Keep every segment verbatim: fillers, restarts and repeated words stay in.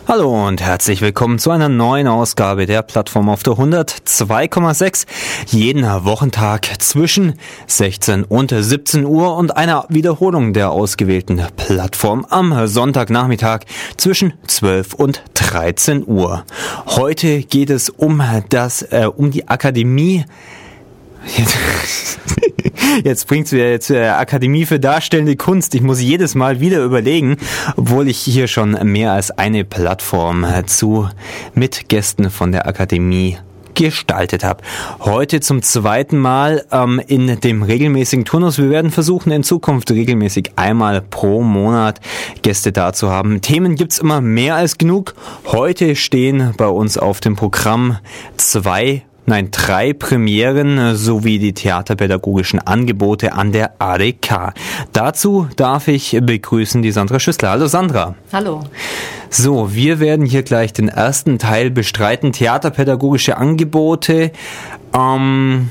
Hallo und herzlich willkommen zu einer neuen Ausgabe der Plattform auf der hundertzwei Komma sechs. Jeden Wochentag zwischen sechzehn und siebzehn Uhr und einer Wiederholung der ausgewählten Plattform am Sonntagnachmittag zwischen zwölf und dreizehn Uhr. Heute geht es um das, äh, um die Akademie. Jetzt, jetzt bringt's wieder jetzt äh, Akademie für Darstellende Kunst. Ich muss jedes Mal wieder überlegen, obwohl ich hier schon mehr als eine Plattform äh, zu mit Gästen von der Akademie gestaltet habe. Heute zum zweiten Mal ähm, in dem regelmäßigen Turnus. Wir werden versuchen, in Zukunft regelmäßig einmal pro Monat Gäste da zu haben. Themen gibt's immer mehr als genug. Heute stehen bei uns auf dem Programm zwei Nein, drei Premieren sowie die theaterpädagogischen Angebote an der A D K. Dazu darf ich begrüßen die Sandra Schüssler. Hallo Sandra. Hallo. So, wir werden hier gleich den ersten Teil bestreiten, theaterpädagogische Angebote. Ähm,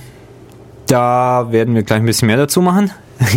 da werden wir gleich ein bisschen mehr dazu machen.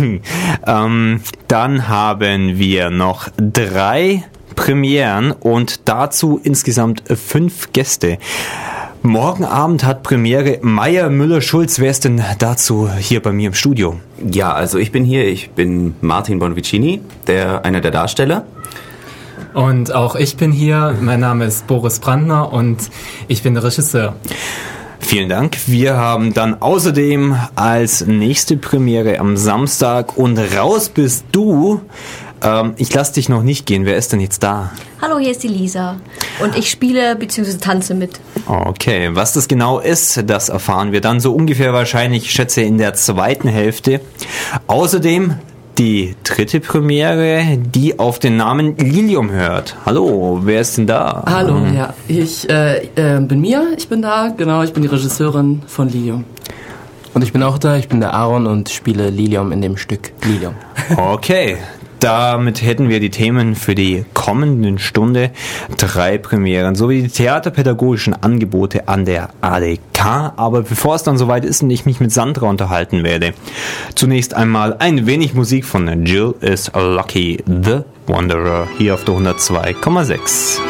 ähm, dann haben wir noch drei Premieren und dazu insgesamt fünf Gäste. Morgen Abend hat Premiere Meier Müller-Schulz. Wer ist denn dazu hier bei mir im Studio? Ja, also ich bin hier, ich bin Martin Bonvicini, der, einer der Darsteller. Und auch ich bin hier, mein Name ist Boris Brandner und ich bin der Regisseur. Vielen Dank. Wir haben dann außerdem als nächste Premiere am Samstag und raus bist du. Ähm, ich lasse dich noch nicht gehen. Wer ist denn jetzt da? Hallo, hier ist die Lisa und ich spiele bzw. tanze mit. Okay, was das genau ist, das erfahren wir dann so ungefähr wahrscheinlich, ich schätze, in der zweiten Hälfte. Außerdem die dritte Premiere, die auf den Namen Lilium hört. Hallo, wer ist denn da? Hallo, hm. ja, ich äh, äh, bin Mia, ich bin da, genau, ich bin die Regisseurin von Lilium. Und ich bin auch da, ich bin der Aaron und spiele Lilium in dem Stück Lilium. Okay. Damit hätten wir die Themen für die kommenden Stunde, drei Premieren sowie die theaterpädagogischen Angebote an der A D K. Aber bevor es dann soweit ist und ich mich mit Sandra unterhalten werde, zunächst einmal ein wenig Musik von Jill is Lucky, The Wanderer, hier auf der hundertzwei Komma sechs.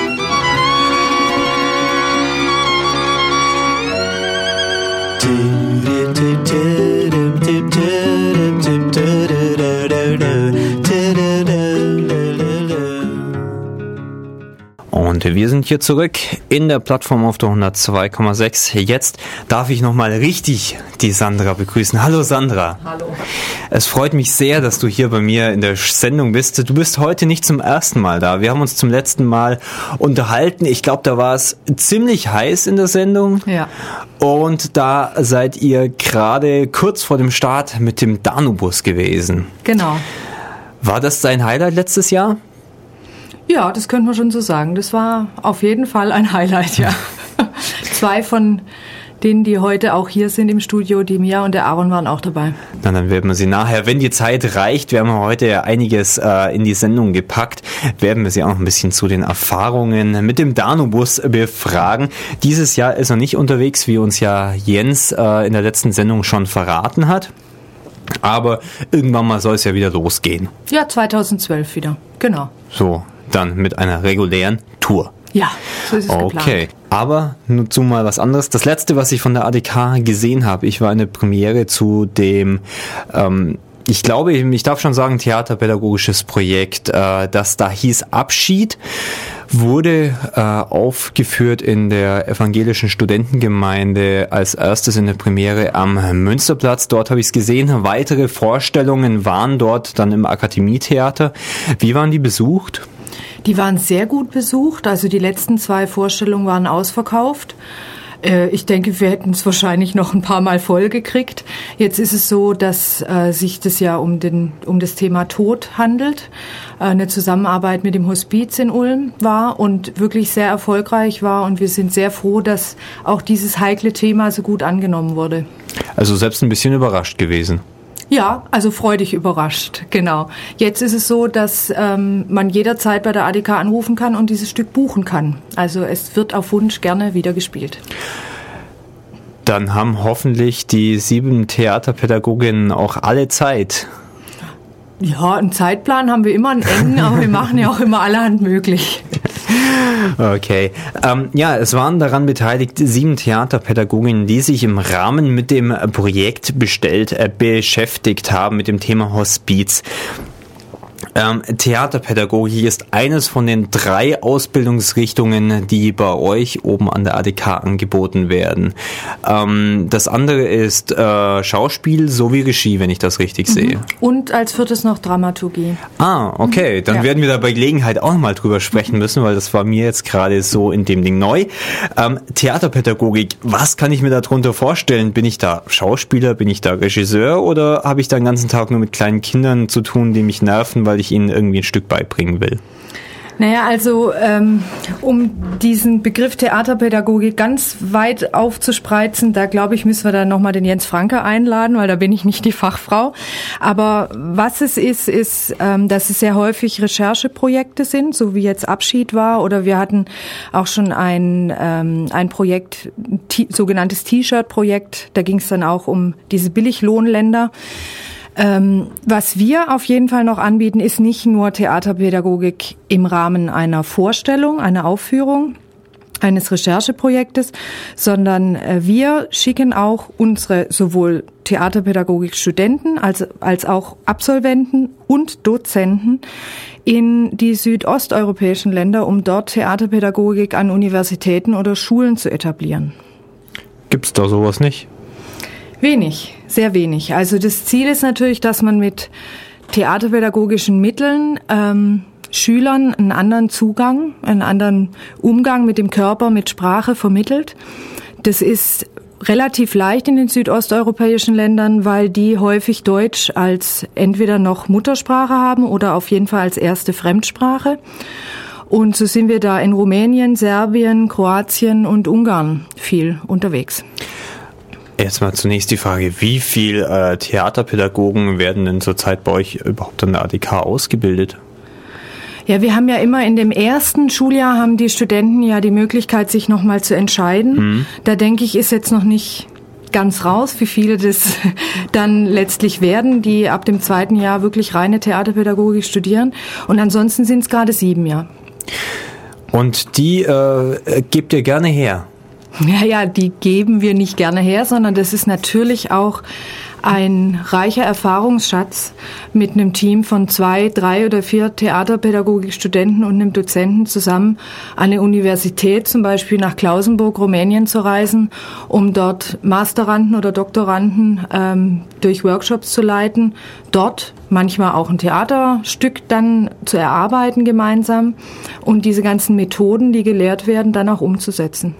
Und wir sind hier zurück in der Plattform auf der hundertzwei Komma sechs. Jetzt darf ich nochmal richtig die Sandra begrüßen. Hallo Sandra. Hallo. Es freut mich sehr, dass du hier bei mir in der Sendung bist. Du bist heute nicht zum ersten Mal da. Wir haben uns zum letzten Mal unterhalten. Ich glaube, da war es ziemlich heiß in der Sendung. Ja. Und da seid ihr gerade kurz vor dem Start mit dem Danubus gewesen. Genau. War das dein Highlight letztes Jahr? Ja, das könnte man schon so sagen. Das war auf jeden Fall ein Highlight, ja. Zwei von denen, die heute auch hier sind im Studio, die Mia und der Aaron waren auch dabei. Na, dann werden wir sie nachher, wenn die Zeit reicht, wir haben heute einiges äh, in die Sendung gepackt, werden wir sie auch noch ein bisschen zu den Erfahrungen mit dem Danubus befragen. Dieses Jahr ist er nicht unterwegs, wie uns ja Jens äh, in der letzten Sendung schon verraten hat. Aber irgendwann mal soll es ja wieder losgehen. Ja, zweitausendzwölf wieder, genau. So, dann mit einer regulären Tour. Ja, so ist es okay. geplant. Okay, aber nur zu mal was anderes. Das letzte, was ich von der A D K gesehen habe, ich war in der Premiere zu dem, ähm, ich glaube, ich darf schon sagen, theaterpädagogisches Projekt, äh, das da hieß Abschied, wurde äh, aufgeführt in der evangelischen Studentengemeinde als erstes in der Premiere am Münsterplatz. Dort habe ich es gesehen. Weitere Vorstellungen waren dort dann im Akademietheater. Wie waren die besucht? Die waren sehr gut besucht, also die letzten zwei Vorstellungen waren ausverkauft. Ich denke, wir hätten es wahrscheinlich noch ein paar Mal voll gekriegt. Jetzt ist es so, dass äh, sich das ja um, den, um das Thema Tod handelt. Äh, eine Zusammenarbeit mit dem Hospiz in Ulm war und wirklich sehr erfolgreich war. Und wir sind sehr froh, dass auch dieses heikle Thema so gut angenommen wurde. Also selbst ein bisschen überrascht gewesen. Ja, also freudig überrascht, genau. Jetzt ist es so, dass ähm, man jederzeit bei der A D K anrufen kann und dieses Stück buchen kann. Also es wird auf Wunsch gerne wieder gespielt. Dann haben hoffentlich die sieben Theaterpädagoginnen auch alle Zeit. Ja, einen Zeitplan haben wir immer einen engen, aber wir machen ja auch immer allerhand möglich. Okay. Ähm, ja, es waren daran beteiligt sieben Theaterpädagoginnen, die sich im Rahmen mit dem Projekt bestellt, äh, beschäftigt haben mit dem Thema Hospiz. Ähm, Theaterpädagogik ist eines von den drei Ausbildungsrichtungen, die bei euch oben an der A D K angeboten werden. Ähm, das andere ist äh, Schauspiel sowie Regie, wenn ich das richtig mhm. sehe. Und als viertes noch Dramaturgie. Ah, okay. Dann ja. werden wir da bei Gelegenheit auch nochmal drüber sprechen müssen, weil das war mir jetzt gerade so in dem Ding neu. Ähm, Theaterpädagogik, was kann ich mir darunter vorstellen? Bin ich da Schauspieler, bin ich da Regisseur oder habe ich da den ganzen Tag nur mit kleinen Kindern zu tun, die mich nerven, weil ich ihnen irgendwie ein Stück beibringen will? Naja, also ähm, um diesen Begriff Theaterpädagogik ganz weit aufzuspreizen, da glaube ich, müssen wir dann nochmal den Jens Franke einladen, weil da bin ich nicht die Fachfrau. Aber was es ist, ist, ähm, dass es sehr häufig Rechercheprojekte sind, so wie jetzt Abschied war. Oder wir hatten auch schon ein, ähm, ein Projekt, t- sogenanntes T-Shirt-Projekt. Da ging es dann auch um diese Billiglohnländer. Ähm, was wir auf jeden Fall noch anbieten, ist nicht nur Theaterpädagogik im Rahmen einer Vorstellung, einer Aufführung, eines Rechercheprojektes, sondern äh, wir schicken auch unsere sowohl Theaterpädagogik-Studenten als, als auch Absolventen und Dozenten in die südosteuropäischen Länder, um dort Theaterpädagogik an Universitäten oder Schulen zu etablieren. Gibt's da sowas nicht? Wenig, sehr wenig. Also das Ziel ist natürlich, dass man mit theaterpädagogischen Mitteln ähm, Schülern einen anderen Zugang, einen anderen Umgang mit dem Körper, mit Sprache vermittelt. Das ist relativ leicht in den südosteuropäischen Ländern, weil die häufig Deutsch als entweder noch Muttersprache haben oder auf jeden Fall als erste Fremdsprache. Und so sind wir da in Rumänien, Serbien, Kroatien und Ungarn viel unterwegs. Jetzt mal zunächst die Frage, wie viel äh, Theaterpädagogen werden denn zurzeit bei euch überhaupt an der A D K ausgebildet? Ja, wir haben ja immer in dem ersten Schuljahr haben die Studenten ja die Möglichkeit, sich nochmal zu entscheiden. Mhm. Da denke ich, ist jetzt noch nicht ganz raus, wie viele das dann letztlich werden, die ab dem zweiten Jahr wirklich reine Theaterpädagogik studieren. Und ansonsten sind es gerade sieben, ja. Und die äh, gebt ihr gerne her? Ja, ja, die geben wir nicht gerne her, sondern das ist natürlich auch ein reicher Erfahrungsschatz mit einem Team von zwei, drei oder vier Theaterpädagogikstudenten und einem Dozenten zusammen an eine Universität, zum Beispiel nach Klausenburg, Rumänien zu reisen, um dort Masteranden oder Doktoranden ähm, durch Workshops zu leiten, dort manchmal auch ein Theaterstück dann zu erarbeiten gemeinsam und diese ganzen Methoden, die gelehrt werden, dann auch umzusetzen.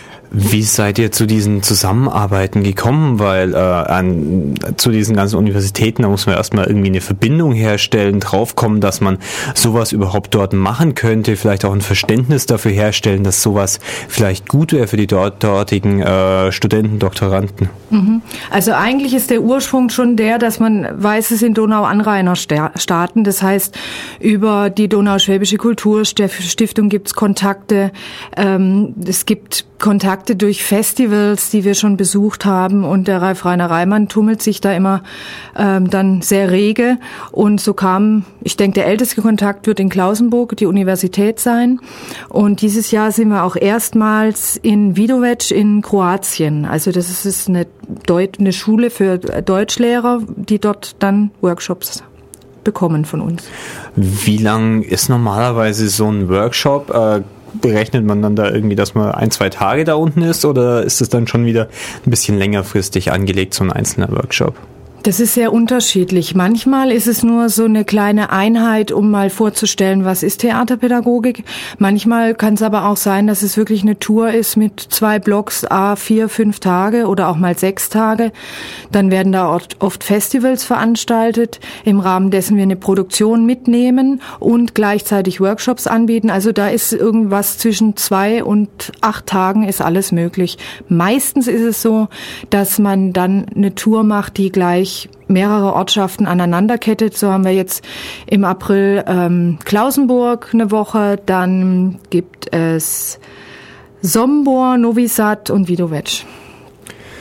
Wie seid ihr zu diesen Zusammenarbeiten gekommen? Weil äh, an, zu diesen ganzen Universitäten, da muss man erstmal irgendwie eine Verbindung herstellen, draufkommen, dass man sowas überhaupt dort machen könnte, vielleicht auch ein Verständnis dafür herstellen, dass sowas vielleicht gut wäre für die dort, dortigen äh, Studenten, Doktoranden. Mhm. Also eigentlich ist der Ursprung schon der, dass man weiß, es sind Donauanrainerstaaten. Das heißt, über die Donauschwäbische Kulturstiftung gibt es Kontakte. Ähm, es gibt Kontakte durch Festivals, die wir schon besucht haben, und der Ralf Rainer Reimann tummelt sich da immer ähm, dann sehr rege, und so kam, ich denke, der älteste Kontakt wird in Klausenburg, die Universität sein, und dieses Jahr sind wir auch erstmals in Vidovec in Kroatien, also das ist eine, Deut- eine Schule für Deutschlehrer, die dort dann Workshops bekommen von uns. Wie lang ist normalerweise so ein Workshop? Äh, berechnet man dann da irgendwie, dass man ein, zwei Tage da unten ist, oder ist es dann schon wieder ein bisschen längerfristig angelegt, so ein einzelner Workshop? Das ist sehr unterschiedlich. Manchmal ist es nur so eine kleine Einheit, um mal vorzustellen, was ist Theaterpädagogik. Manchmal kann es aber auch sein, dass es wirklich eine Tour ist mit zwei Blocks, a vier, fünf Tage oder auch mal sechs Tage. Dann werden da oft Festivals veranstaltet, im Rahmen dessen wir eine Produktion mitnehmen und gleichzeitig Workshops anbieten. Also da ist irgendwas zwischen zwei und acht Tagen ist alles möglich. Meistens ist es so, dass man dann eine Tour macht, die gleich mehrere Ortschaften aneinanderkettet. So haben wir jetzt im April ähm, Klausenburg eine Woche, dann gibt es Sombor, Novi Sad und Vidovec.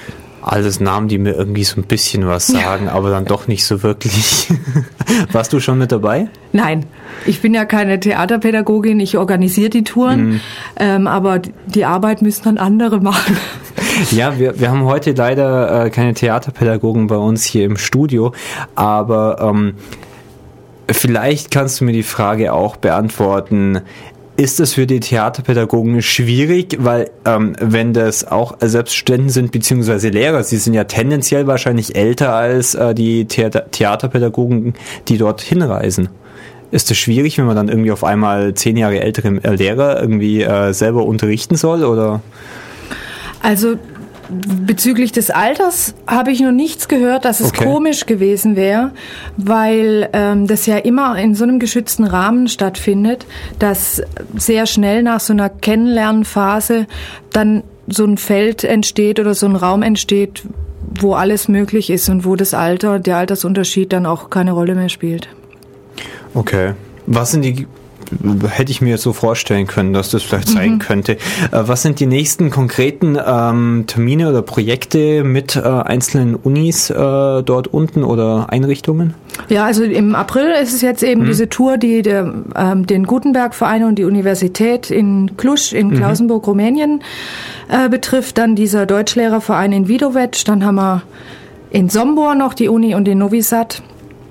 Alles Namen, die mir irgendwie so ein bisschen was sagen, ja. aber dann doch nicht so wirklich. Warst du schon mit dabei? Nein, ich bin ja keine Theaterpädagogin, ich organisiere die Touren, mhm. ähm, aber die Arbeit müssen dann andere machen. Ja, wir, wir haben heute leider äh, keine Theaterpädagogen bei uns hier im Studio, aber ähm, vielleicht kannst du mir die Frage auch beantworten. Ist das für die Theaterpädagogen schwierig, weil ähm, wenn das auch selbst Studenten sind beziehungsweise Lehrer, sie sind ja tendenziell wahrscheinlich älter als äh, die Theater- Theaterpädagogen, die dort hinreisen. Ist das schwierig, wenn man dann irgendwie auf einmal zehn Jahre ältere Lehrer irgendwie äh, selber unterrichten soll, oder? Also bezüglich des Alters habe ich noch nichts gehört, dass es okay. komisch gewesen wäre, weil ähm, das ja immer in so einem geschützten Rahmen stattfindet, dass sehr schnell nach so einer Kennenlernphase dann so ein Feld entsteht oder so ein Raum entsteht, wo alles möglich ist und wo das Alter, der Altersunterschied dann auch keine Rolle mehr spielt. Okay. Was sind die hätte ich mir so vorstellen können, dass das vielleicht sein mhm. könnte. Äh, was sind die nächsten konkreten ähm, Termine oder Projekte mit äh, einzelnen Unis äh, dort unten oder Einrichtungen? Ja, also im April ist es jetzt eben mhm. diese Tour, die der, ähm, den Gutenberg-Verein und die Universität in Cluj in Klausenburg, mhm. Rumänien äh, betrifft. Dann dieser Deutschlehrerverein in Vidovec. Dann haben wir in Sombor noch die Uni und den Novi Sad.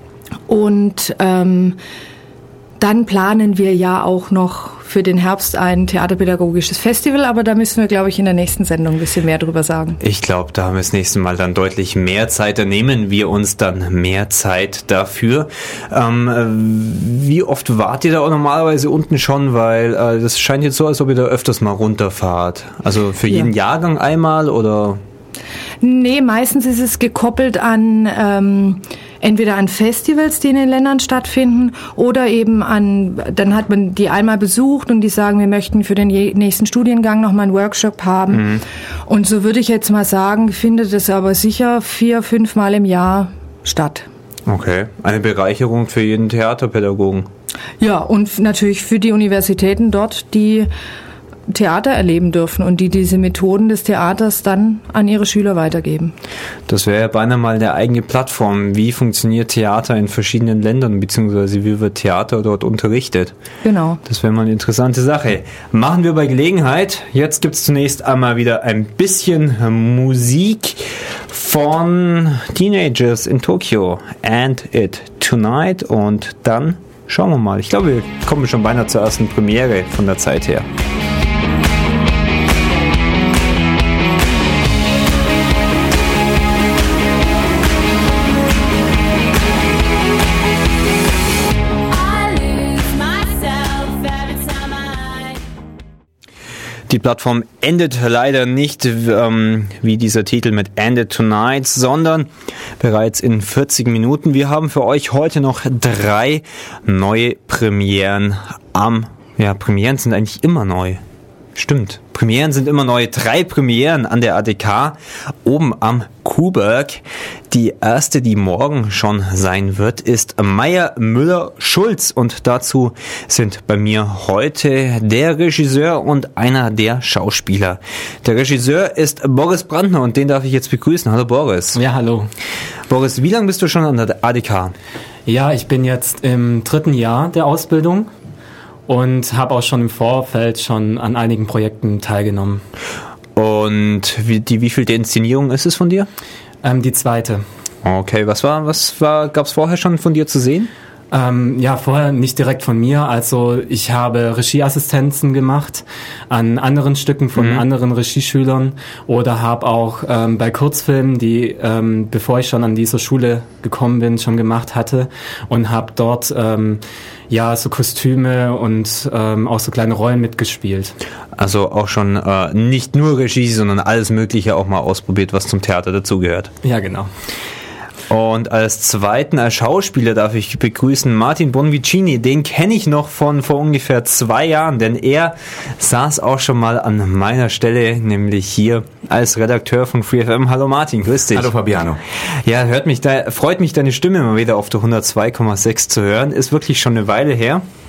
Und ähm, dann planen wir ja auch noch für den Herbst ein theaterpädagogisches Festival, aber da müssen wir, glaube ich, in der nächsten Sendung ein bisschen mehr drüber sagen. Ich glaube, da haben wir das nächste Mal dann deutlich mehr Zeit, da nehmen wir uns dann mehr Zeit dafür. Ähm, wie oft wart ihr da auch normalerweise unten schon, weil äh, das scheint jetzt so, als ob ihr da öfters mal runterfahrt. Also für jeden ja. Jahrgang einmal, oder? Nee, meistens ist es gekoppelt an ähm, entweder an Festivals, die in den Ländern stattfinden, oder eben an, dann hat man die einmal besucht und die sagen, wir möchten für den nächsten Studiengang nochmal einen Workshop haben. Mhm. Und so würde ich jetzt mal sagen, findet es aber sicher vier, fünf Mal im Jahr statt. Okay, eine Bereicherung für jeden Theaterpädagogen. Ja, und natürlich für die Universitäten dort, die Theater erleben dürfen und die diese Methoden des Theaters dann an ihre Schüler weitergeben. Das wäre ja beinahe mal eine eigene Plattform. Wie funktioniert Theater in verschiedenen Ländern, beziehungsweise wie wird Theater dort unterrichtet? Genau. Das wäre mal eine interessante Sache. Machen wir bei Gelegenheit. Jetzt gibt es zunächst einmal wieder ein bisschen Musik von Teenagers in Tokyo. And It Tonight. Und dann schauen wir mal. Ich glaube, wir kommen schon beinahe zur ersten Premiere von der Zeit her. Die Plattform endet leider nicht ähm, wie dieser Titel mit End It Tonight, sondern bereits in vierzig Minuten. Wir haben für euch heute noch drei neue Premieren am, ja, Premieren sind eigentlich immer neu. Stimmt. Premieren sind immer neu. Drei Premieren an der A D K oben am Kuhberg. Die erste, die morgen schon sein wird, ist Meier Müller Schulz. Und dazu sind bei mir heute der Regisseur und einer der Schauspieler. Der Regisseur ist Boris Brandner und den darf ich jetzt begrüßen. Hallo Boris. Ja, hallo. Boris, wie lange bist du schon an der A D K? Ja, ich bin jetzt im dritten Jahr der Ausbildung. Und habe auch schon im Vorfeld schon an einigen Projekten teilgenommen. Und wie, die wievielte Inszenierung ist es von dir? Ähm, die zweite. Okay, was war, was war, gab's vorher schon von dir zu sehen? Ähm, ja, vorher nicht direkt von mir. Also ich habe Regieassistenzen gemacht an anderen Stücken von mhm. anderen Regieschülern oder habe auch ähm, bei Kurzfilmen, die ähm, bevor ich schon an dieser Schule gekommen bin, schon gemacht hatte und habe dort ähm, ja so Kostüme und ähm, auch so kleine Rollen mitgespielt. Also auch schon äh, nicht nur Regie, sondern alles Mögliche auch mal ausprobiert, was zum Theater dazugehört. Ja, genau. Und als zweiten, als Schauspieler darf ich begrüßen Martin Bonvicini. Den kenne ich noch von vor ungefähr zwei Jahren, denn er saß auch schon mal an meiner Stelle, nämlich hier als Redakteur von Free F M. Hallo Martin, grüß dich. Hallo Fabiano. Ja, hört mich da, freut mich deine Stimme mal wieder auf der hundertzwei Komma sechs zu hören. Ist wirklich schon eine Weile her.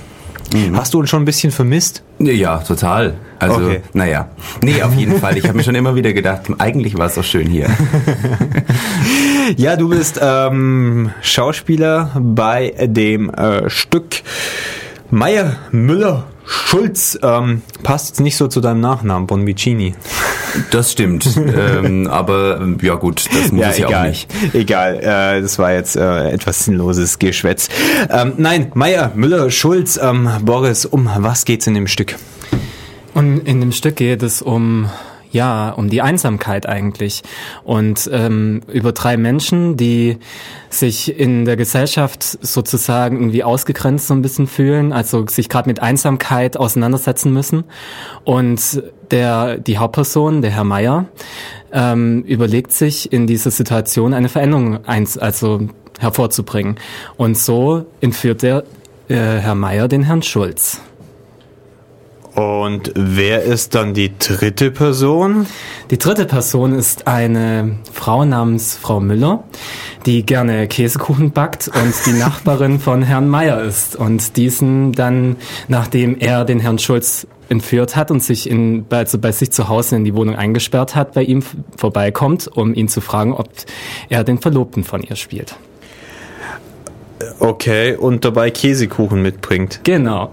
Mhm. Hast du uns schon ein bisschen vermisst? Ja, total. Also, Okay. naja. Nee, auf jeden Fall. Ich habe mir schon immer wieder gedacht, eigentlich war es doch schön hier. Ja, du bist ähm, Schauspieler bei dem äh, Stück Meyer, Müller, Schulz. Ähm, passt jetzt nicht so zu deinem Nachnamen, Bonvicini. Das stimmt. ähm, aber ja gut, das muss es ja egal. auch nicht. Egal, äh, das war jetzt äh, etwas sinnloses Geschwätz. Ähm, nein, Meyer, Müller, Schulz, ähm, Boris, um was geht's in dem Stück? Und in dem Stück geht es um, ja, um die Einsamkeit eigentlich. Und ähm, über drei Menschen, die sich in der Gesellschaft sozusagen irgendwie ausgegrenzt so ein bisschen fühlen, also sich gerade mit Einsamkeit auseinandersetzen müssen. Und der die Hauptperson, der Herr Meyer, ähm, überlegt sich in dieser Situation eine Veränderung eins, also hervorzubringen. Und so entführt der äh, Herr Meyer den Herrn Schulz. Und wer ist dann die dritte Person? Die dritte Person ist eine Frau namens Frau Müller, die gerne Käsekuchen backt und die Nachbarin von Herrn Meyer ist. Und diesen dann, nachdem er den Herrn Schulz entführt hat und sich in, also bei sich zu Hause in die Wohnung eingesperrt hat, bei ihm vorbeikommt, um ihn zu fragen, ob er den Verlobten von ihr spielt. Okay, und dabei Käsekuchen mitbringt. Genau.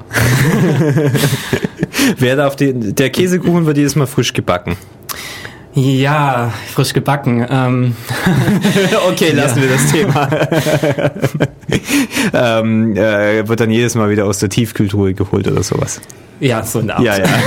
Wer darf den, der Käsekuchen wird jedes Mal frisch gebacken. Ja, frisch gebacken. Ähm. Okay, lassen wir das Thema. ähm, äh, wird dann jedes Mal wieder aus der Tiefkühltruhe geholt oder sowas. Ja, so in der Art. Ja, ja.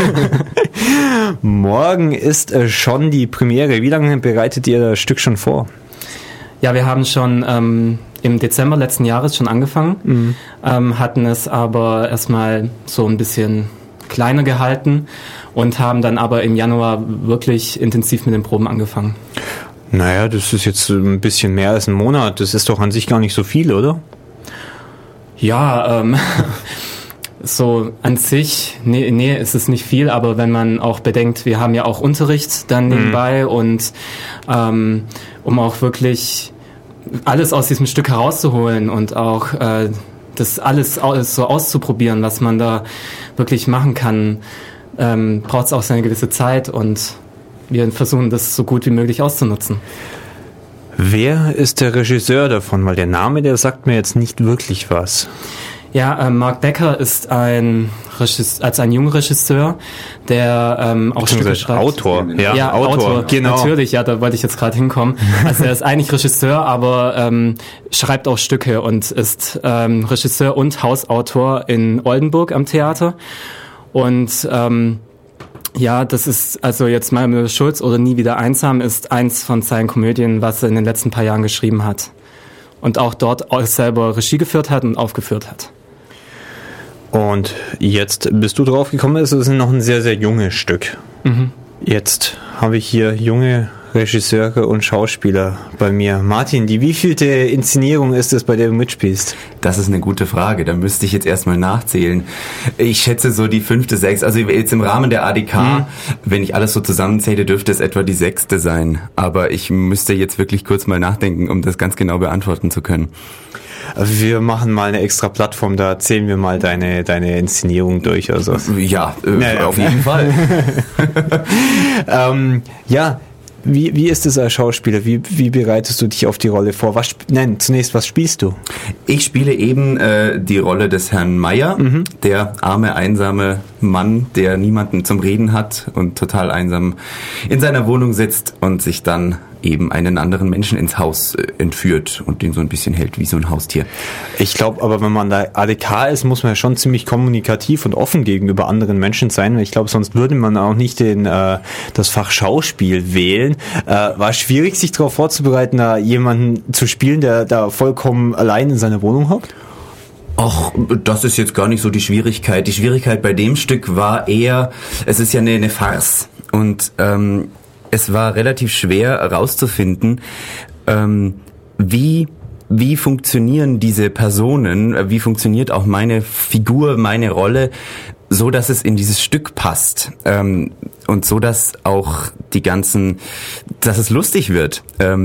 Morgen ist äh, schon die Premiere. Wie lange bereitet ihr das Stück schon vor? Ja, wir haben schon ähm, im Dezember letzten Jahres schon angefangen, mhm. ähm, hatten es aber erstmal so ein bisschen kleiner gehalten und haben dann aber im Januar wirklich intensiv mit den Proben angefangen. Naja, das ist jetzt ein bisschen mehr als ein Monat. Das ist doch an sich gar nicht so viel, oder? Ja, ähm, so an sich, nee, nee, ist es nicht viel, aber wenn man auch bedenkt, wir haben ja auch Unterricht dann nebenbei mhm. und ähm, um auch wirklich alles aus diesem Stück herauszuholen und auch äh, das alles, alles so auszuprobieren, was man da wirklich machen kann, ähm, braucht es auch seine gewisse Zeit und wir versuchen das so gut wie möglich auszunutzen. Wer ist der Regisseur davon? Weil der Name, der sagt mir jetzt nicht wirklich was. Ja, äh, Mark Becker ist ein Regisseur, also ein junger Regisseur, der ähm, auch Stücke schreibt. Autor, ja, ja Autor, Autor, genau. Natürlich, ja, da wollte ich jetzt gerade hinkommen. Also er ist eigentlich Regisseur, aber ähm, schreibt auch Stücke und ist ähm, Regisseur und Hausautor in Oldenburg am Theater. Und ähm, ja, das ist also jetzt Meyer, Müller, Schulz oder Nie wieder einsam ist eins von seinen Komödien, was er in den letzten paar Jahren geschrieben hat. Und auch dort auch selber Regie geführt hat und aufgeführt hat. Und jetzt bist du drauf gekommen, es ist noch ein sehr, sehr junges Stück. Mhm. Jetzt habe ich hier junge Regisseure und Schauspieler bei mir. Martin, die wievielte Inszenierung ist es, bei der du mitspielst? Das ist eine gute Frage, da müsste ich jetzt erstmal nachzählen. Ich schätze so die fünfte, sechste, also jetzt im Rahmen der A D K, mhm. wenn ich alles so zusammenzähle, dürfte es etwa die sechste sein. Aber ich müsste jetzt wirklich kurz mal nachdenken, um das ganz genau beantworten zu können. Wir machen mal eine extra Plattform, da zählen wir mal deine, deine Inszenierung durch. Also. Ja, äh, naja, auf jeden Fall. ähm, ja, wie, wie ist es als Schauspieler? Wie, wie bereitest du dich auf die Rolle vor? Was, nein, zunächst, was spielst du? Ich spiele eben äh, die Rolle des Herrn Meyer, mhm. der arme, einsame Mann, der niemanden zum Reden hat und total einsam in seiner Wohnung sitzt und sich dann eben einen anderen Menschen ins Haus äh, entführt und den so ein bisschen hält wie so ein Haustier. Ich glaube aber, wenn man da A D K ist, muss man ja schon ziemlich kommunikativ und offen gegenüber anderen Menschen sein. Ich glaube, sonst würde man auch nicht den, äh, das Fach Schauspiel wählen. Äh, war es schwierig, sich darauf vorzubereiten, da jemanden zu spielen, der da vollkommen allein in seiner Wohnung hockt? Ach, das ist jetzt gar nicht so die Schwierigkeit. Die Schwierigkeit bei dem Stück war eher, es ist ja eine, eine Farce und ähm, es war relativ schwer herauszufinden, ähm, wie wie funktionieren diese Personen, wie funktioniert auch meine Figur, meine Rolle, so dass es in dieses Stück passt ähm, und so dass auch die ganzen, dass es lustig wird. Ähm,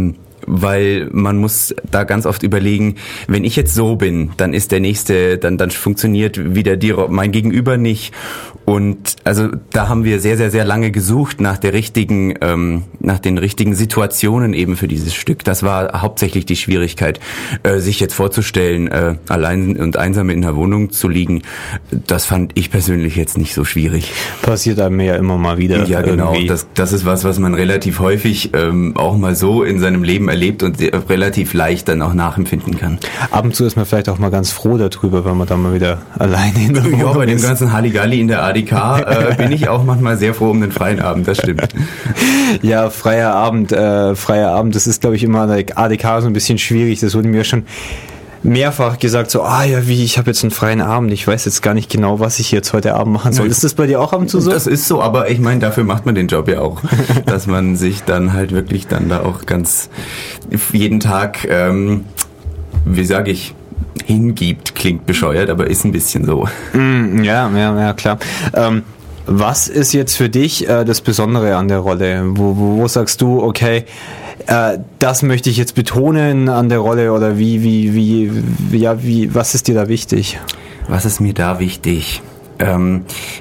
weil man muss da ganz oft überlegen, wenn ich jetzt so bin, dann ist der nächste, dann dann funktioniert wieder die, mein Gegenüber nicht. Und also da haben wir sehr, sehr, sehr lange gesucht nach der richtigen, ähm, nach den richtigen Situationen eben für dieses Stück. Das war hauptsächlich die Schwierigkeit, äh, sich jetzt vorzustellen, äh, allein und einsam in der Wohnung zu liegen. Das fand ich persönlich jetzt nicht so schwierig. Passiert einem ja immer mal wieder. Ja, genau. Irgendwie. Das, das ist was, was man relativ häufig ähm, auch mal so in seinem Leben erlebt und sehr, relativ leicht dann auch nachempfinden kann. Ab und zu ist man vielleicht auch mal ganz froh darüber, wenn man dann mal wieder alleine in der Wohnung ist. Ja, bei dem ganzen Halligalli in der A D K äh, bin ich auch manchmal sehr froh um den freien Abend, das stimmt. Ja, freier Abend, äh, freier Abend, das ist, glaube ich, immer an der A D K so ein bisschen schwierig. Das wurde mir schon mehrfach gesagt, so, ah ja, wie, ich habe jetzt einen freien Abend, ich weiß jetzt gar nicht genau, was ich jetzt heute Abend machen soll. Ist das bei dir auch ab und zu so? Das ist so, aber ich meine, dafür macht man den Job ja auch, dass man sich dann halt wirklich dann da auch ganz jeden Tag, ähm, wie sage ich, hingibt, klingt bescheuert, aber ist ein bisschen so. Mm, ja, ja, ja, klar. Ähm, was ist jetzt für dich äh, das Besondere an der Rolle? Wo, wo, wo sagst du, okay, äh, das möchte ich jetzt betonen an der Rolle oder wie, wie, wie, wie, ja, wie, was ist dir da wichtig? Was ist mir da wichtig? Ähm,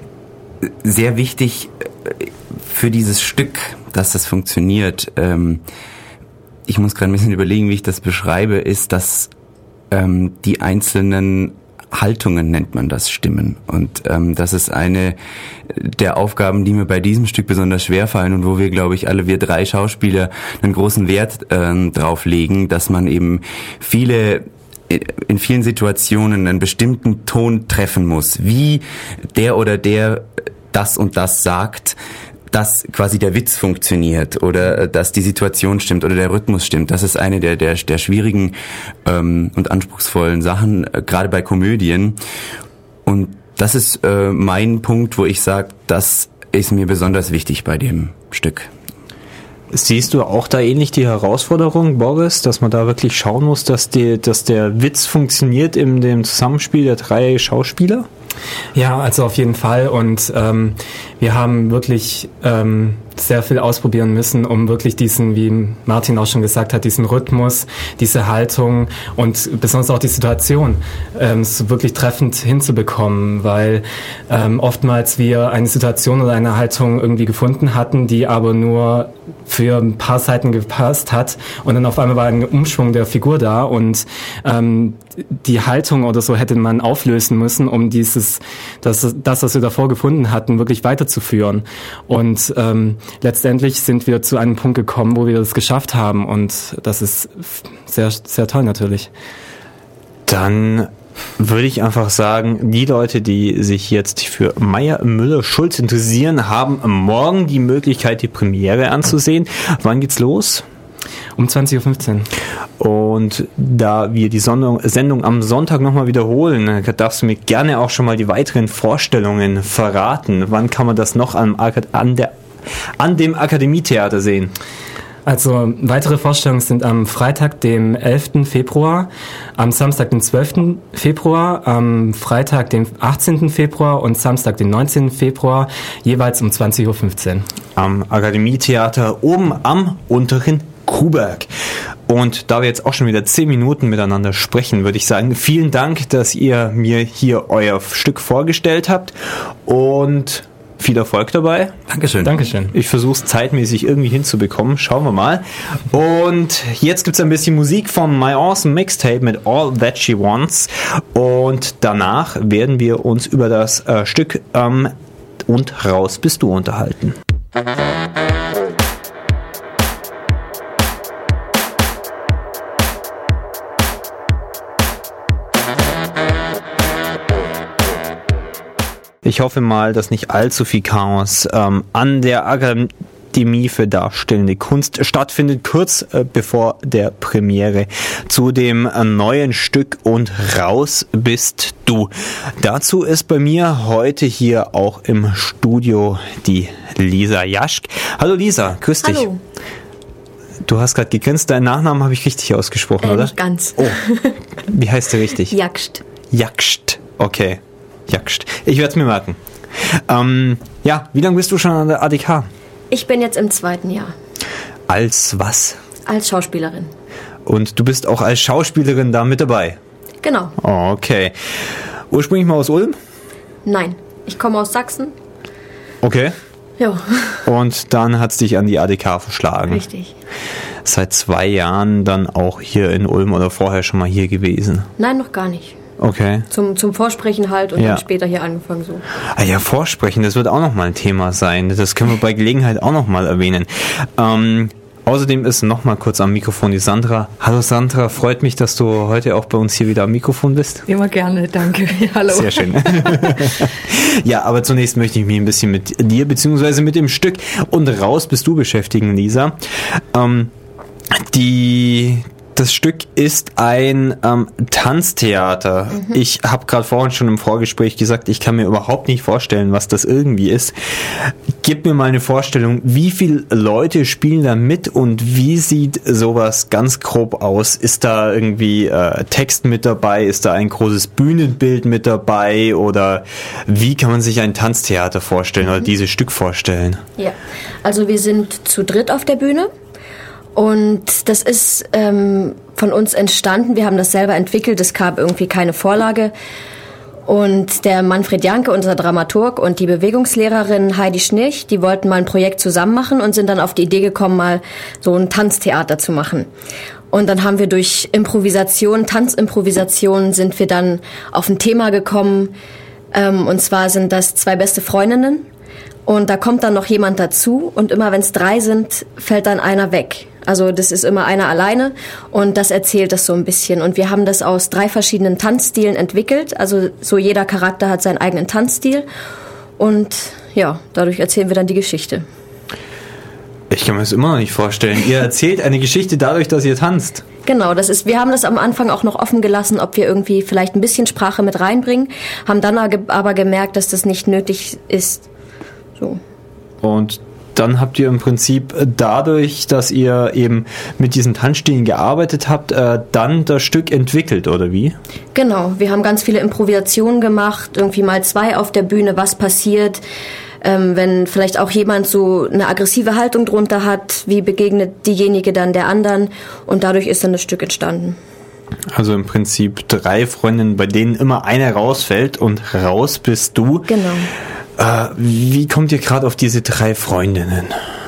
sehr wichtig für dieses Stück, dass das funktioniert. Ähm, ich muss gerade ein bisschen überlegen, wie ich das beschreibe, ist, dass ähm, die einzelnen Haltungen, nennt man das, stimmen. Und ähm, das ist eine der Aufgaben, die mir bei diesem Stück besonders schwer fallen und wo wir, glaube ich, alle wir drei Schauspieler einen großen Wert äh, drauf legen, dass man eben viele in vielen Situationen einen bestimmten Ton treffen muss. Wie der oder der das und das sagt, dass quasi der Witz funktioniert oder dass die Situation stimmt oder der Rhythmus stimmt. Das ist eine der der, der schwierigen ähm, und anspruchsvollen Sachen, äh, gerade bei Komödien. Und das ist äh, mein Punkt, wo ich sage, das ist mir besonders wichtig bei dem Stück. Siehst du auch da ähnlich die Herausforderung, Boris, dass man da wirklich schauen muss, dass, die, dass der Witz funktioniert in dem Zusammenspiel der drei Schauspieler? Ja, also auf jeden Fall und ähm, wir haben wirklich ähm, sehr viel ausprobieren müssen, um wirklich diesen, wie Martin auch schon gesagt hat, diesen Rhythmus, diese Haltung und besonders auch die Situation ähm, so wirklich treffend hinzubekommen, weil ähm, oftmals wir eine Situation oder eine Haltung irgendwie gefunden hatten, die aber nur für ein paar Seiten gepasst hat und dann auf einmal war ein Umschwung der Figur da und ähm, die Haltung oder so hätte man auflösen müssen, um dieses, das, das, was wir davor gefunden hatten, wirklich weiterzuführen. Und ähm, letztendlich sind wir zu einem Punkt gekommen, wo wir das geschafft haben und das ist sehr, sehr toll natürlich. Dann würde ich einfach sagen, die Leute, die sich jetzt für Meyer Müller Schulz interessieren, haben morgen die Möglichkeit, die Premiere anzusehen. Wann geht's los? Um zwanzig Uhr fünfzehn. Und da wir die Sendung am Sonntag nochmal wiederholen, darfst du mir gerne auch schon mal die weiteren Vorstellungen verraten. Wann kann man das noch an, an, der, an dem Akademietheater sehen? Also weitere Vorstellungen sind am Freitag, dem elften Februar, am Samstag, den zwölften Februar, am Freitag, den achtzehnten Februar und Samstag, den neunzehnten Februar, jeweils um zwanzig Uhr fünfzehn. Am Akademietheater oben am unteren Kuhberg. Und da wir jetzt auch schon wieder zehn Minuten miteinander sprechen, würde ich sagen, vielen Dank, dass ihr mir hier euer Stück vorgestellt habt und viel Erfolg dabei. Dankeschön. Dankeschön. Ich versuche es zeitmäßig irgendwie hinzubekommen. Schauen wir mal. Und jetzt gibt es ein bisschen Musik von My Awesome Mixtape mit All That She Wants. Und danach werden wir uns über das äh, Stück ähm, Und raus bist du unterhalten. Ich hoffe mal, dass nicht allzu viel Chaos ähm, an der Akademie für Darstellende Kunst stattfindet, kurz äh, bevor der Premiere zu dem äh, neuen Stück Und raus bist du. Dazu ist bei mir heute hier auch im Studio die Lisa Jaschk. Hallo Lisa, grüß dich. Hallo. Du hast gerade gegrinst, deinen Nachnamen habe ich richtig ausgesprochen, Äh, oder? nicht ganz. Oh, wie heißt der richtig? Jakscht. Jakscht, okay. Jakscht. Ich werde es mir merken. Ähm, ja, wie lange bist du schon an der A D K? Ich bin jetzt im zweiten Jahr. Als was? Als Schauspielerin. Und du bist auch als Schauspielerin da mit dabei? Genau. Oh, okay. Ursprünglich mal aus Ulm? Nein, ich komme aus Sachsen. Okay. Ja. Und dann hat es dich an die A D K verschlagen. Richtig. Seit zwei Jahren dann auch hier in Ulm oder vorher schon mal hier gewesen? Nein, noch gar nicht. Okay. Zum, zum Vorsprechen halt und ja. dann später hier angefangen so. Ah ja, Vorsprechen, das wird auch nochmal ein Thema sein. Das können wir bei Gelegenheit auch nochmal erwähnen. Ähm, außerdem ist nochmal kurz am Mikrofon die Sandra. Hallo Sandra, freut mich, dass du heute auch bei uns hier wieder am Mikrofon bist. Immer gerne, danke. Hallo. Sehr schön. Ja, aber zunächst möchte ich mich ein bisschen mit dir beziehungsweise mit dem Stück Und raus bist du beschäftigen, Lisa. Ähm, die... Das Stück ist ein ähm, Tanztheater. Mhm. Ich habe gerade vorhin schon im Vorgespräch gesagt, ich kann mir überhaupt nicht vorstellen, was das irgendwie ist. Gib mir mal eine Vorstellung, wie viele Leute spielen da mit und wie sieht sowas ganz grob aus? Ist da irgendwie äh, Text mit dabei? Ist da ein großes Bühnenbild mit dabei? Oder wie kann man sich ein Tanztheater vorstellen mhm. oder dieses Stück vorstellen? Ja, also wir sind zu dritt auf der Bühne. Und das ist ähm, von uns entstanden. Wir haben das selber entwickelt. Es gab irgendwie keine Vorlage. Und der Manfred Janke, unser Dramaturg, und die Bewegungslehrerin Heidi Schnirch, die wollten mal ein Projekt zusammen machen und sind dann auf die Idee gekommen, mal so ein Tanztheater zu machen. Und dann haben wir durch Improvisation, Tanzimprovisation, sind wir dann auf ein Thema gekommen. Ähm, und zwar sind das zwei beste Freundinnen. Und da kommt dann noch jemand dazu. Und immer wenn es drei sind, fällt dann einer weg. Also das ist immer einer alleine und das erzählt das so ein bisschen. Und wir haben das aus drei verschiedenen Tanzstilen entwickelt. Also so jeder Charakter hat seinen eigenen Tanzstil. Und ja, dadurch erzählen wir dann die Geschichte. Ich kann mir das immer noch nicht vorstellen. Ihr erzählt eine Geschichte dadurch, dass ihr tanzt. Genau, das ist, wir haben das am Anfang auch noch offen gelassen, ob wir irgendwie vielleicht ein bisschen Sprache mit reinbringen, haben dann aber gemerkt, dass das nicht nötig ist. So. Und dann habt ihr im Prinzip dadurch, dass ihr eben mit diesen Tanzstilen gearbeitet habt, äh, dann das Stück entwickelt, oder wie? Genau, wir haben ganz viele Improvisationen gemacht, irgendwie mal zwei auf der Bühne, was passiert, ähm, wenn vielleicht auch jemand so eine aggressive Haltung drunter hat, wie begegnet diejenige dann der anderen, und dadurch ist dann das Stück entstanden. Also im Prinzip drei Freundinnen, bei denen immer eine rausfällt und raus bist du. Genau. Äh, wie kommt ihr gerade auf diese drei Freundinnen?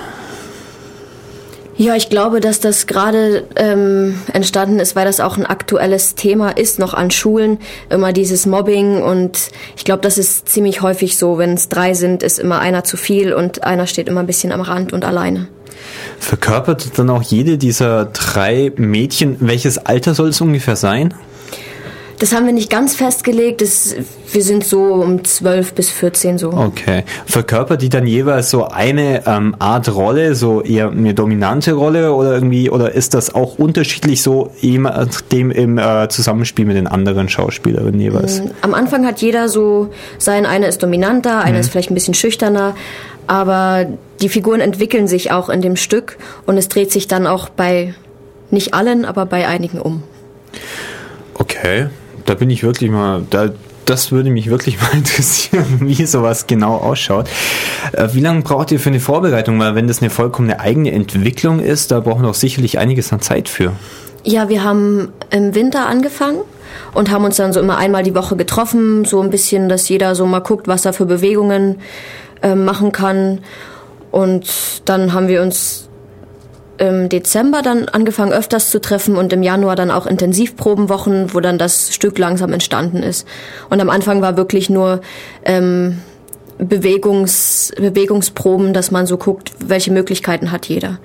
Ja, ich glaube, dass das gerade ähm, entstanden ist, weil das auch ein aktuelles Thema ist, noch an Schulen, immer dieses Mobbing, und ich glaube, das ist ziemlich häufig so, wenn es drei sind, ist immer einer zu viel und einer steht immer ein bisschen am Rand und alleine. Verkörpert dann auch jede dieser drei Mädchen, welches Alter soll es ungefähr sein? Das haben wir nicht ganz festgelegt. Das, wir sind so um zwölf bis vierzehn so. Okay. Verkörpert die dann jeweils so eine ähm, Art Rolle, so eher eine dominante Rolle, oder irgendwie, oder ist das auch unterschiedlich so dem im äh, Zusammenspiel mit den anderen Schauspielerinnen jeweils? Am Anfang hat jeder so sein, eine ist dominanter, eine mhm. ist vielleicht ein bisschen schüchterner, aber die Figuren entwickeln sich auch in dem Stück und es dreht sich dann auch bei nicht allen, aber bei einigen um. Okay. Da bin ich wirklich mal, da, das würde mich wirklich mal interessieren, wie sowas genau ausschaut. Äh, wie lange braucht ihr für eine Vorbereitung? Weil wenn das eine vollkommene eigene Entwicklung ist, da brauchen wir doch sicherlich einiges an Zeit für. Ja, wir haben im Winter angefangen und haben uns dann so immer einmal die Woche getroffen, so ein bisschen, dass jeder so mal guckt, was er für Bewegungen äh, machen kann. Und dann haben wir uns im Dezember dann angefangen öfters zu treffen und im Januar dann auch Intensivprobenwochen, wo dann das Stück langsam entstanden ist. Und am Anfang war wirklich nur ähm, Bewegungs, Bewegungsproben, dass man so guckt, welche Möglichkeiten hat jeder.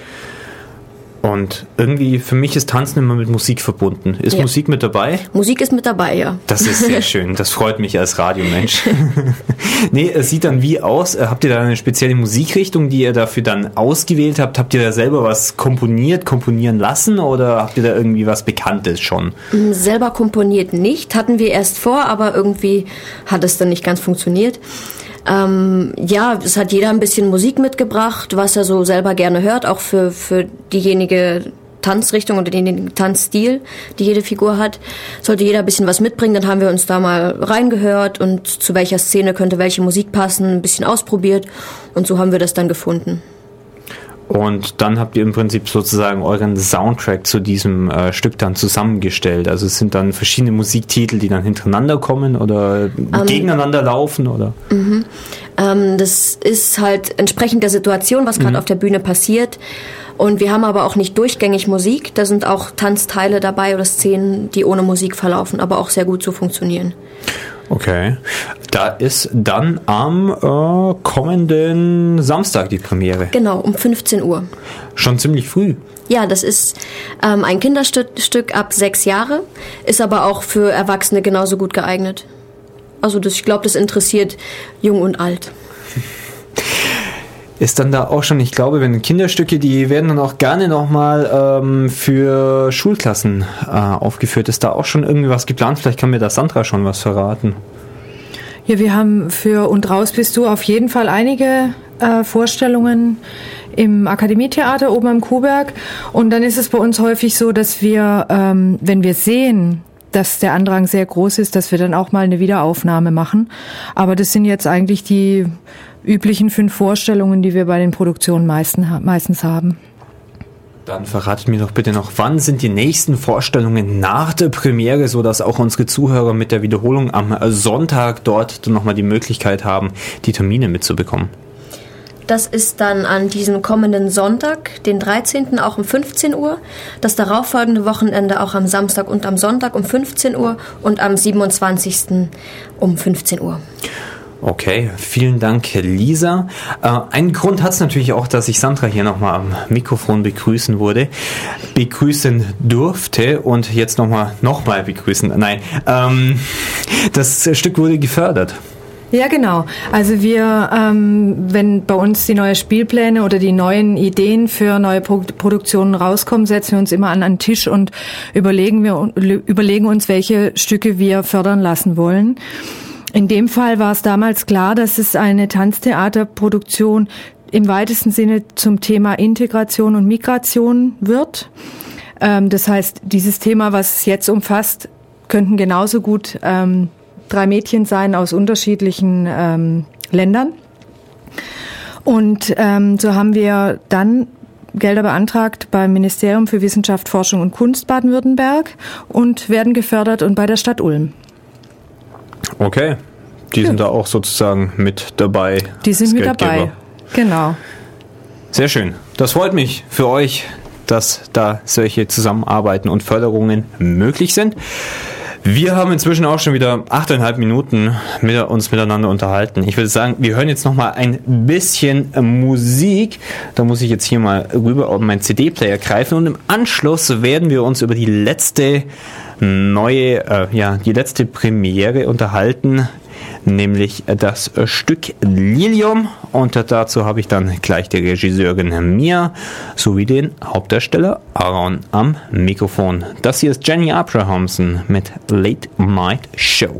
Und irgendwie, für mich ist Tanzen immer mit Musik verbunden. Ist ja. Musik mit dabei? Musik ist mit dabei, ja. Das ist sehr schön. Das freut mich als Radiomensch. Nee, es sieht dann wie aus? Habt ihr da eine spezielle Musikrichtung, die ihr dafür dann ausgewählt habt? Habt ihr da selber was komponiert, komponieren lassen, oder habt ihr da irgendwie was Bekanntes schon? Selber komponiert nicht. Hatten wir erst vor, aber irgendwie hat es dann nicht ganz funktioniert. Ähm, ja, es hat jeder ein bisschen Musik mitgebracht, was er so selber gerne hört, auch für, für diejenige Tanzrichtung oder den Tanzstil, die jede Figur hat. Sollte jeder ein bisschen was mitbringen, dann haben wir uns da mal reingehört und zu welcher Szene könnte welche Musik passen, ein bisschen ausprobiert, und so haben wir das dann gefunden. Und dann habt ihr im Prinzip sozusagen euren Soundtrack zu diesem äh, Stück dann zusammengestellt. Also es sind dann verschiedene Musiktitel, die dann hintereinander kommen oder um, gegeneinander laufen, oder? Mhm. Ähm, das ist halt entsprechend der Situation, was gerade mhm. auf der Bühne passiert. Und wir haben aber auch nicht durchgängig Musik. Da sind auch Tanzteile dabei oder Szenen, die ohne Musik verlaufen, aber auch sehr gut so funktionieren. Okay. Da ist dann am äh, kommenden Samstag die Premiere. Genau, um fünfzehn Uhr. Schon ziemlich früh. Ja, das ist ähm, ein Kinderstück Stück ab sechs Jahre, ist aber auch für Erwachsene genauso gut geeignet. Also das, ich glaube, das interessiert jung und alt. Ist dann da auch schon, ich glaube, wenn Kinderstücke, die werden dann auch gerne nochmal ähm, für Schulklassen äh, aufgeführt. Ist da auch schon irgendwie was geplant? Vielleicht kann mir da Sandra schon was verraten. Ja, wir haben für Und raus bist du auf jeden Fall einige äh, Vorstellungen im Akademietheater oben am Kuhberg. Und dann ist es bei uns häufig so, dass wir, ähm, wenn wir sehen, dass der Andrang sehr groß ist, dass wir dann auch mal eine Wiederaufnahme machen. Aber das sind jetzt eigentlich die üblichen fünf Vorstellungen, die wir bei den Produktionen meistens haben. Dann verratet mir doch bitte noch, wann sind die nächsten Vorstellungen nach der Premiere, sodass auch unsere Zuhörer mit der Wiederholung am Sonntag dort nochmal die Möglichkeit haben, die Termine mitzubekommen. Das ist dann an diesem kommenden Sonntag, den dreizehnten auch um fünfzehn Uhr, das darauffolgende Wochenende auch am Samstag und am Sonntag um fünfzehn Uhr und am siebenundzwanzigsten um fünfzehn Uhr. Okay, vielen Dank, Lisa. Äh, einen Grund hat es natürlich auch, dass ich Sandra hier nochmal am Mikrofon begrüßen wurde, begrüßen durfte und jetzt nochmal noch mal begrüßen. Nein, ähm, das Stück wurde gefördert. Ja, genau. Also wir, ähm, wenn bei uns die neuen Spielpläne oder die neuen Ideen für neue Pro- Produktionen rauskommen, setzen wir uns immer an einen Tisch und überlegen wir überlegen uns, welche Stücke wir fördern lassen wollen. In dem Fall war es damals klar, dass es eine Tanztheaterproduktion im weitesten Sinne zum Thema Integration und Migration wird. Ähm, das heißt, dieses Thema, was es jetzt umfasst, könnten genauso gut ähm, drei Mädchen sein aus unterschiedlichen ähm, Ländern. Und ähm, so haben wir dann Gelder beantragt beim Ministerium für Wissenschaft, Forschung und Kunst Baden-Württemberg und werden gefördert und bei der Stadt Ulm. Okay, die ja. sind da auch sozusagen mit dabei. Die sind mit dabei, genau. Sehr schön. Das freut mich für euch, dass da solche Zusammenarbeiten und Förderungen möglich sind. Wir haben inzwischen auch schon wieder achteinhalb Minuten mit uns miteinander unterhalten. Ich würde sagen, wir hören jetzt noch mal ein bisschen Musik. Da muss ich jetzt hier mal rüber auf meinen C D-Player greifen und im Anschluss werden wir uns über die letzte neue, äh, ja, die letzte Premiere unterhalten, nämlich das Stück Lilium. Und dazu habe ich dann gleich die Regisseurin Mia sowie den Hauptdarsteller Aaron am Mikrofon. Das hier ist Jenny Abrahamson mit Late Night Show.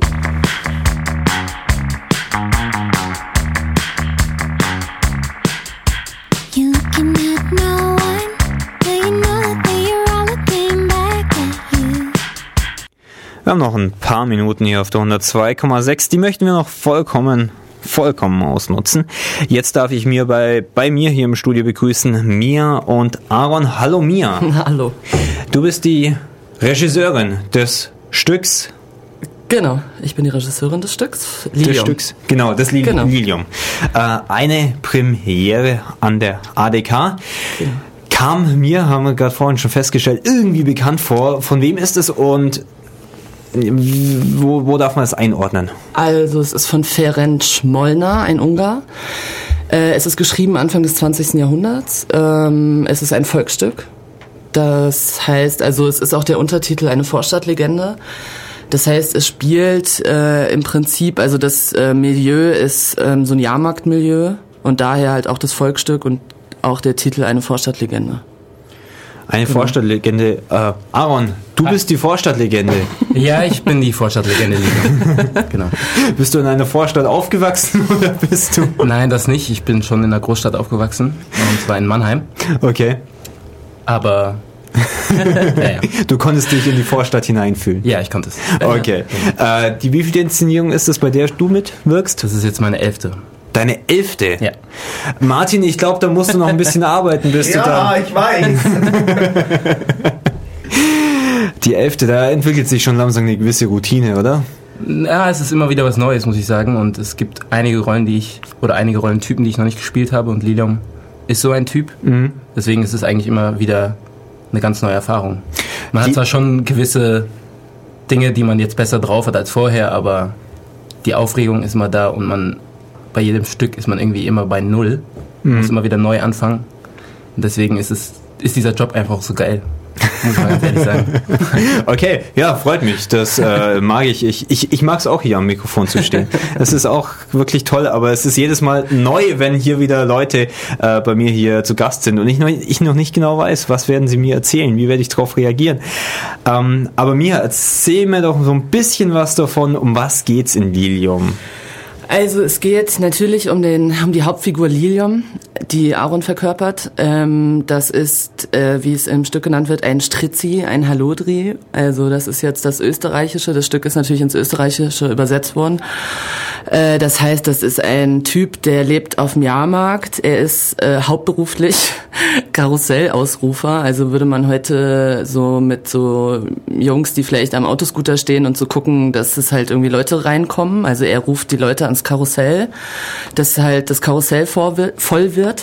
Wir haben noch ein paar Minuten hier auf der hundertzwei Komma sechs. Die möchten wir noch vollkommen, vollkommen ausnutzen. Jetzt darf ich mir bei, bei mir hier im Studio begrüßen Mia und Aaron. Hallo Mia. Hallo. Du bist die Regisseurin des Stücks. Genau, ich bin die Regisseurin des Stücks. Lilium. Des Stücks, genau, das Li- genau. Lilium. Äh, eine Premiere an der A D K. Genau. Kam mir, haben wir gerade vorhin schon festgestellt, irgendwie bekannt vor. Von wem ist es und Wo, wo darf man es einordnen? Also es ist von Ferenc Molnar, ein Ungar. Äh, es ist geschrieben Anfang des zwanzigsten Jahrhunderts. Ähm, es ist ein Volksstück. Das heißt, also es ist auch der Untertitel eine Vorstadtlegende. Das heißt, es spielt äh, im Prinzip, also das äh, Milieu ist ähm, so ein Jahrmarktmilieu und daher halt auch das Volksstück und auch der Titel eine Vorstadtlegende. Eine genau. Vorstadtlegende. Äh, Aaron, du ah. bist die Vorstadtlegende. Ja, ich bin die Vorstadtlegende. Genau. Bist du in einer Vorstadt aufgewachsen oder bist du? Nein, das nicht. Ich bin schon in einer Großstadt aufgewachsen. Und zwar in Mannheim. Okay. Aber... ja, ja. Du konntest dich in die Vorstadt hineinfühlen? Ja, ich konnte es. Okay. Äh, die wievielte Inszenierung ist das, bei der du mitwirkst? Das ist jetzt meine elfte. Deine elfte? Ja. Martin, ich glaube, da musst du noch ein bisschen arbeiten, bis du da... Ja, ich weiß. Die elfte, da entwickelt sich schon langsam eine gewisse Routine, oder? Ja, es ist immer wieder was Neues, muss ich sagen. Und es gibt einige Rollen, die ich, oder einige Rollentypen, die ich noch nicht gespielt habe. Und Lilium ist so ein Typ. Mhm. Deswegen ist es eigentlich immer wieder eine ganz neue Erfahrung. Man die hat zwar schon gewisse Dinge, die man jetzt besser drauf hat als vorher, aber die Aufregung ist immer da und man, bei jedem Stück ist man irgendwie immer bei Null. Man mhm. muss immer wieder neu anfangen. Und deswegen ist es, ist dieser Job einfach so geil. Muss man ganz ehrlich sagen. Okay, ja, freut mich. Das äh, mag ich. Ich, ich. ich mag es auch, hier am Mikrofon zu stehen. Es ist auch wirklich toll, aber es ist jedes Mal neu, wenn hier wieder Leute äh, bei mir hier zu Gast sind und ich noch, ich noch nicht genau weiß, was werden sie mir erzählen, wie werde ich darauf reagieren. Ähm, aber Mia, erzähl mir doch so ein bisschen was davon, um was geht's in Lilium? Also es geht natürlich um den um die Hauptfigur Lilium, die Aaron verkörpert. Ähm, das ist, äh, wie es im Stück genannt wird, ein Strizzi, ein Hallodri. Also das ist jetzt das Österreichische. Das Stück ist natürlich ins Österreichische übersetzt worden. Äh, das heißt, das ist ein Typ, der lebt auf dem Jahrmarkt. Er ist äh, hauptberuflich Karussellausrufer. Also würde man heute so mit so Jungs, die vielleicht am Autoscooter stehen und so gucken, dass es halt irgendwie Leute reinkommen. Also er ruft die Leute ans Karussell, dass halt das Karussell voll wird.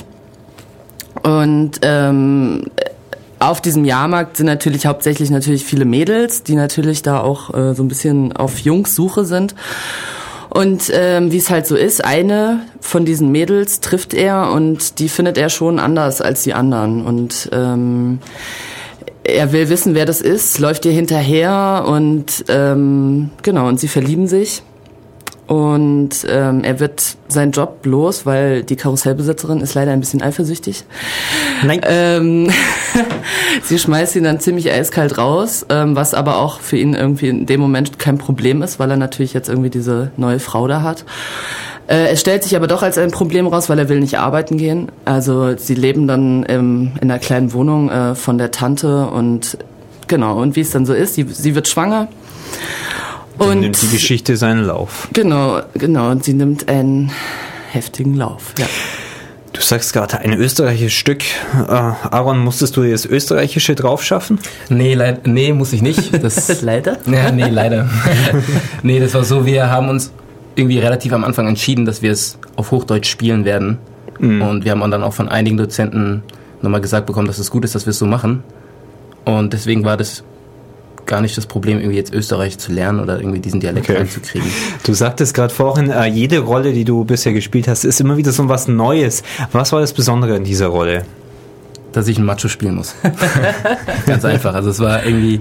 Und ähm, auf diesem Jahrmarkt sind natürlich hauptsächlich natürlich viele Mädels, die natürlich da auch äh, so ein bisschen auf Jungs-Suche sind. Und ähm, wie es halt so ist, eine von diesen Mädels trifft er und die findet er schon anders als die anderen. Und ähm, er will wissen, wer das ist, läuft ihr hinterher und ähm, genau, und sie verlieben sich. Und ähm, er wird seinen Job los, weil die Karussellbesitzerin ist leider ein bisschen eifersüchtig. Nein. Ähm, sie schmeißt ihn dann ziemlich eiskalt raus, ähm, was aber auch für ihn irgendwie in dem Moment kein Problem ist, weil er natürlich jetzt irgendwie diese neue Frau da hat. Äh, es stellt sich aber doch als ein Problem raus, weil er will nicht arbeiten gehen. Also sie leben dann ähm, in einer kleinen Wohnung äh, von der Tante und genau, und wie es dann so ist, sie, sie wird schwanger. Und nimmt die Geschichte seinen Lauf. Genau, genau. Und sie nimmt einen heftigen Lauf. Ja. Du sagst gerade, ein österreichisches Stück. Äh, Aaron, musstest du dir das Österreichische drauf schaffen? Nee, leid, nee, muss ich nicht. Das, leider? Ja, nee, leider. Nee, das war so, wir haben uns irgendwie relativ am Anfang entschieden, dass wir es auf Hochdeutsch spielen werden. Mhm. Und wir haben dann auch von einigen Dozenten nochmal gesagt bekommen, dass es gut ist, dass wir es so machen. Und deswegen war das gar nicht das Problem, irgendwie jetzt Österreich zu lernen oder irgendwie diesen Dialekt okay. reinzukriegen. Du sagtest gerade vorhin, äh, jede Rolle, die du bisher gespielt hast, ist immer wieder so was Neues. Was war das Besondere in dieser Rolle? Dass ich einen Macho spielen muss. Ganz einfach. Also es war irgendwie,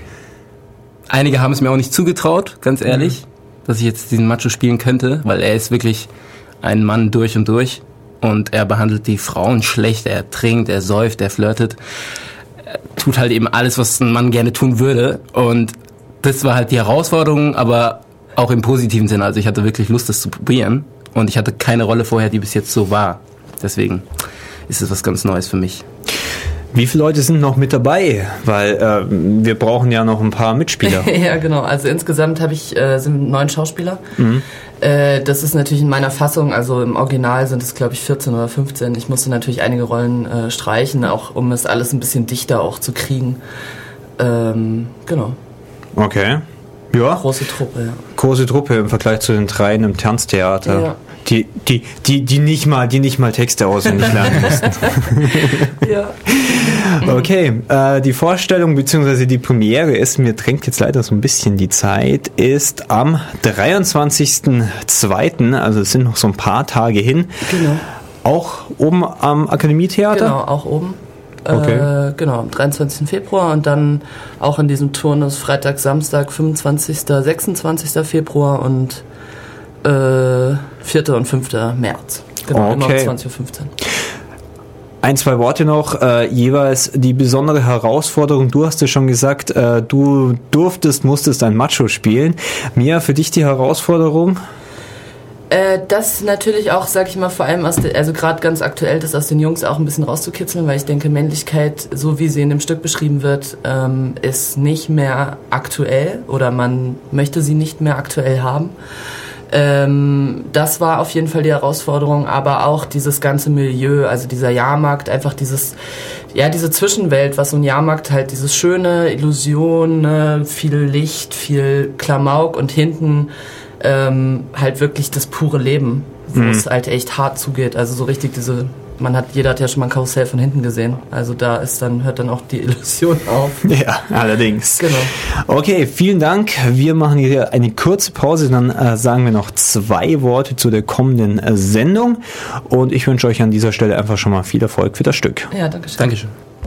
einige haben es mir auch nicht zugetraut, ganz ehrlich, mhm. dass ich jetzt diesen Macho spielen könnte, weil er ist wirklich ein Mann durch und durch und er behandelt die Frauen schlecht, er trinkt, er säuft, er flirtet. Tut halt eben alles, was ein Mann gerne tun würde. Und das war halt die Herausforderung, aber auch im positiven Sinne. Also ich hatte wirklich Lust, das zu probieren. Und ich hatte keine Rolle vorher, die bis jetzt so war. Deswegen ist es was ganz Neues für mich. Wie viele Leute sind noch mit dabei? Weil äh, wir brauchen ja noch ein paar Mitspieler. Ja, genau. Also insgesamt habe ich äh, sind neun Schauspieler. Mhm. Äh, das ist natürlich in meiner Fassung, also im Original sind es, glaube ich, vierzehn oder fünfzehn. Ich musste natürlich einige Rollen äh, streichen, auch um es alles ein bisschen dichter auch zu kriegen. Ähm, genau. Okay. Ja. Große Truppe, ja. Große Truppe im Vergleich zu den dreien im Tanztheater. Ja. Die, die, die, die nicht mal, die nicht mal Texte auswendig lernen mussten. Ja. Okay, äh, die Vorstellung bzw. die Premiere ist, mir drängt jetzt leider so ein bisschen die Zeit, ist am dreiundzwanzigsten zweiten, also es sind noch so ein paar Tage hin. Genau. Auch oben am Akademietheater? Genau, auch oben. Okay. Äh, genau, am dreiundzwanzigsten Februar und dann auch in diesem Turnus Freitag, Samstag, fünfundzwanzigsten, sechsundzwanzigsten Februar und äh, vierten und fünften März. Genau, okay. Immer um zwanzig Uhr fünfzehn. Ein, zwei Worte noch, äh, jeweils die besondere Herausforderung. Du hast ja schon gesagt, äh, du durftest, musstest ein Macho spielen. Mia, für dich die Herausforderung? Äh, das natürlich auch, sag ich mal, vor allem aus der, also gerade ganz aktuell, das aus den Jungs auch ein bisschen rauszukitzeln, weil ich denke, Männlichkeit, so wie sie in dem Stück beschrieben wird, ähm, ist nicht mehr aktuell oder man möchte sie nicht mehr aktuell haben. Ähm, das war auf jeden Fall die Herausforderung, aber auch dieses ganze Milieu, also dieser Jahrmarkt, einfach dieses, ja, diese Zwischenwelt, was so ein Jahrmarkt halt, dieses schöne Illusion, ne, viel Licht, viel Klamauk und hinten ähm, halt wirklich das pure Leben, wo mhm. es halt echt hart zugeht, also so richtig diese... Man hat, jeder hat ja schon mal ein Karussell von hinten gesehen. Also da ist dann, hört dann auch die Illusion auf. Ja, allerdings. Genau. Okay, vielen Dank. Wir machen hier eine kurze Pause, dann äh, sagen wir noch zwei Worte zu der kommenden äh, Sendung. Und ich wünsche euch an dieser Stelle einfach schon mal viel Erfolg für das Stück. Ja, danke schön. Dankeschön.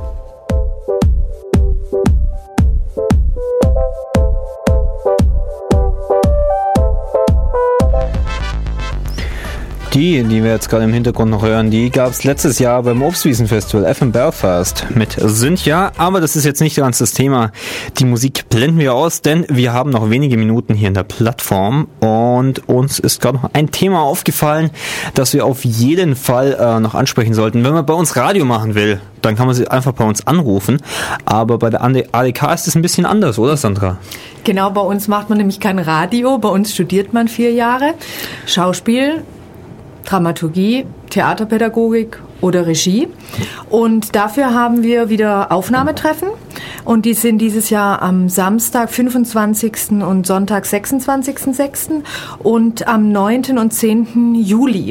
Die, die wir jetzt gerade im Hintergrund noch hören, die gab es letztes Jahr beim Obstwiesenfestival F M Belfast mit Cynthia, aber das ist jetzt nicht ganz das Thema. Die Musik blenden wir aus, denn wir haben noch wenige Minuten hier in der Plattform und uns ist gerade noch ein Thema aufgefallen, das wir auf jeden Fall äh, noch ansprechen sollten. Wenn man bei uns Radio machen will, dann kann man sie einfach bei uns anrufen, aber bei der A D K ist es ein bisschen anders, oder Sandra? Genau, bei uns macht man nämlich kein Radio, bei uns studiert man vier Jahre Schauspiel, Dramaturgie, Theaterpädagogik oder Regie. Und dafür haben wir wieder Aufnahmetreffen. Und die sind dieses Jahr am Samstag, fünfundzwanzigsten und Sonntag, sechsundzwanzigsten sechsten und am neunten und zehnten Juli.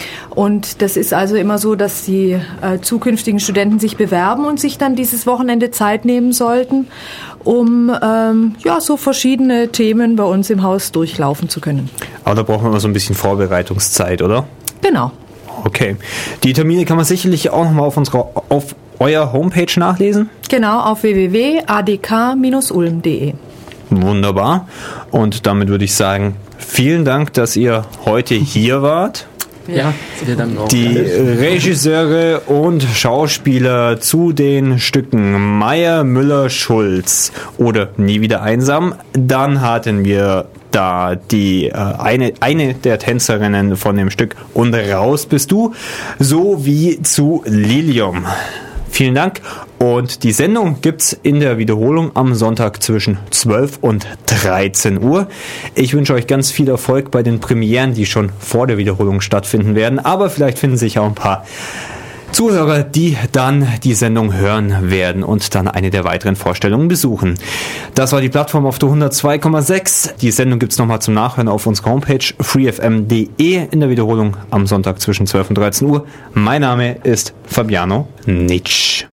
Und das ist also immer so, dass die äh, zukünftigen Studenten sich bewerben und sich dann dieses Wochenende Zeit nehmen sollten, um ähm, ja so verschiedene Themen bei uns im Haus durchlaufen zu können. Aber da braucht man immer so ein bisschen Vorbereitungszeit, oder? Genau. Okay. Die Termine kann man sicherlich auch nochmal auf unserer, auf eurer Homepage nachlesen? Genau, auf w w w punkt a d k bindestrich ulm punkt d e. Wunderbar. Und damit würde ich sagen, vielen Dank, dass ihr heute hier wart. Ja, vielen Dank auch. Die Regisseure und Schauspieler zu den Stücken Meyer, Müller, Schulz oder Nie wieder einsam. Dann hatten wir da die äh, eine, eine der Tänzerinnen von dem Stück Und raus bist du, sowie zu Lilium. Vielen Dank. Und die Sendung gibt's in der Wiederholung am Sonntag zwischen zwölf und dreizehn Uhr. Ich wünsche euch ganz viel Erfolg bei den Premieren, die schon vor der Wiederholung stattfinden werden. Aber vielleicht finden sich auch ein paar Zuhörer, die dann die Sendung hören werden und dann eine der weiteren Vorstellungen besuchen. Das war die Plattform auf der hundertzwei Komma sechs. Die Sendung gibt's nochmal zum Nachhören auf unserer Homepage free f m punkt d e in der Wiederholung am Sonntag zwischen zwölf und dreizehn Uhr. Mein Name ist Fabiano Nitsch.